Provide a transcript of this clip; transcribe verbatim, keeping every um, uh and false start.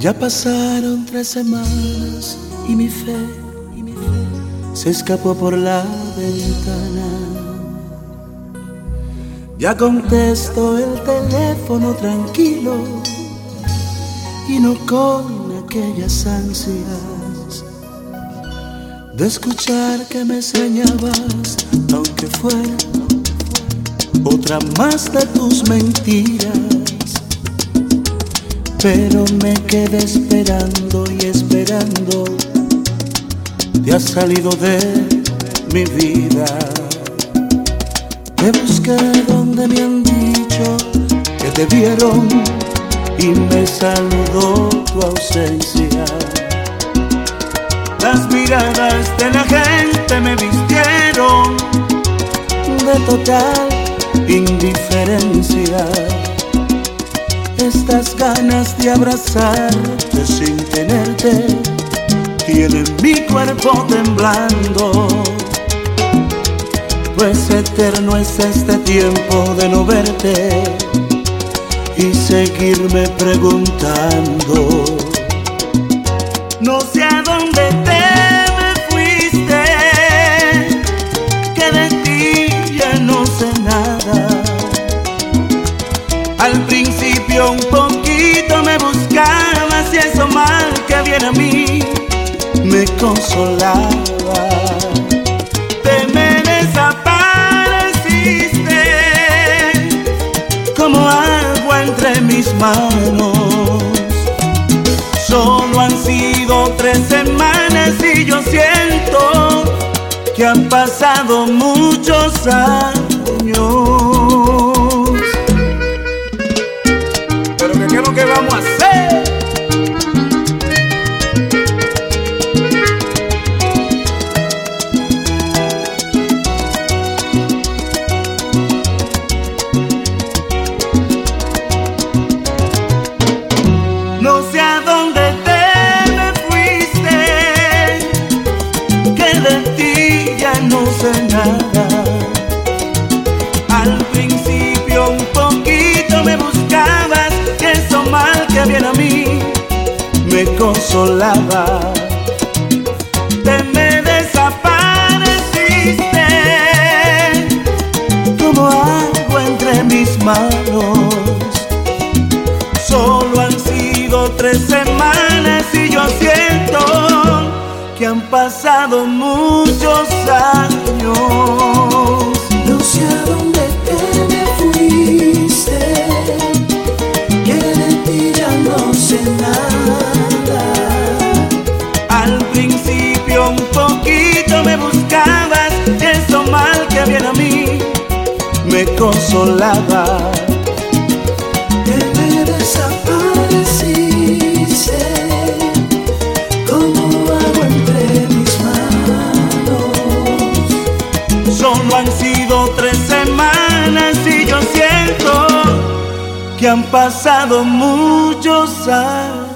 Ya pasaron tres semanas y mi fe, y mi fe se escapó por la ventana. Ya contesto el teléfono tranquilo y no con aquellas ansias de escuchar que me extrañabas, aunque fuera otra más de tus mentiras. Pero me quedé esperando y esperando, te has salido de mi vida. Te busqué donde me han dicho que te vieron y me saludó tu ausencia. Las miradas de la gente me vistieron de total indiferencia. Estas ganas de abrazarte sin tenerte tienen mi cuerpo temblando. Pues eterno es este tiempo de no verte y seguirme preguntando. No sé a dónde te me fuiste, que de ti ya no sé nada. Al principio un poquito me buscabas y eso mal que viene a mí me consolaba. Te me desapareciste como agua entre mis manos. Solo han sido tres semanas y yo siento que han pasado muchos años. Pero ¿qué es lo que vamos a hacer? No sé a dónde te me fuiste, que de ti ya no sé nada. Al principio un poquito me buscabas y eso mal que viene a mí me consolaba. Te me desapareciste como agua entre mis manos. Solo han sido tres semanas y yo siento que han pasado muchos años. No sé a dónde te me fuiste, que de ti ya no sé nada. Al principio un poquito me buscabas y eso mal que viene a mí me consolaba. Te me desapareciste como agua entre mis manos. Solo han sido tres semanas y yo siento que han pasado muchos años.